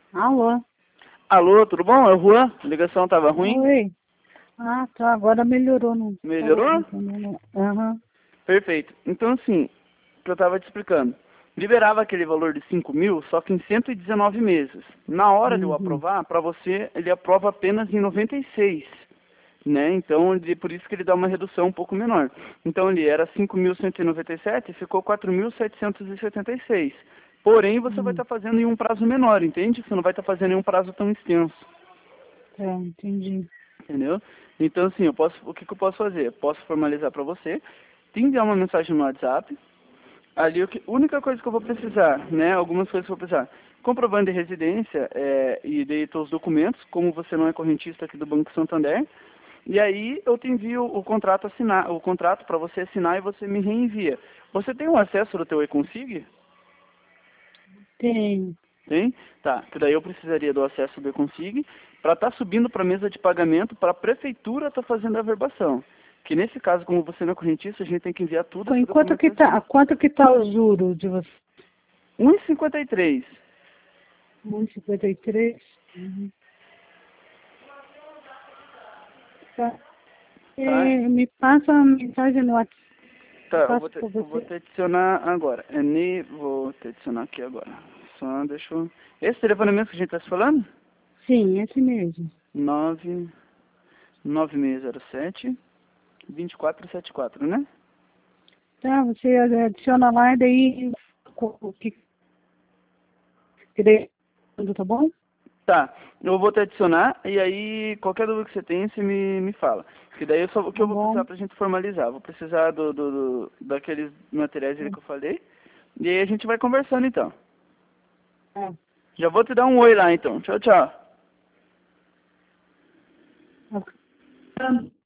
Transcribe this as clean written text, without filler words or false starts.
Alô? Alô, tudo bom? É o Juan. A ligação tava ruim? Oi. Ah, tá. Agora melhorou. Não tava Melhorou? entendendo. Aham. Perfeito. Então, assim, o que eu tava te explicando. Liberava aquele valor de 5 mil, só que em 119 meses. Na hora de eu Uhum. aprovar, para você, ele aprova apenas em 96, né? Então, por isso que ele dá uma redução um pouco menor. Então, ele era 5.197 e ficou 4.776. Porém, você vai estar fazendo em um prazo menor, entende? Você não vai estar fazendo em um prazo tão extenso. Tá, entendi. Entendeu? Então, assim, o que eu posso fazer? Eu posso formalizar para você, te enviar uma mensagem no WhatsApp. Ali, a única coisa que eu vou precisar, né? Algumas coisas que eu vou precisar. Comprovando de residência e de todos os documentos, como você não é correntista aqui do Banco Santander. E aí eu te envio o contrato para você assinar e você me reenvia. Você tem um acesso do teu e-consig? Tem. Tem? Tá, que daí eu precisaria do acesso do e-consig para estar subindo para a mesa de pagamento para a prefeitura estar fazendo a averbação. Que nesse caso, como você não é correntista, a gente tem que enviar tudo essa documentação. Quanto que tá o juro de você? 1,53. 1,53? Uhum. Tá. Tá? Me passa uma mensagem no WhatsApp. Tá, Eu passo para eu vou você. te adicionar agora. Vou te adicionar aqui agora. Só deixa eu... Esse telefone mesmo que a gente está se falando? Sim, esse mesmo. 99607-2474, né? Tá, você adiciona lá e daí o que querer, tá bom? Tá, eu vou te adicionar e aí qualquer dúvida que você tenha, você me fala. Que daí o que Tá eu vou precisar bom. pra gente formalizar? Vou precisar daqueles materiais ali que eu falei. E aí a gente vai conversando então. Tá. Já vou te dar um oi lá então. Tchau, tchau. Tá.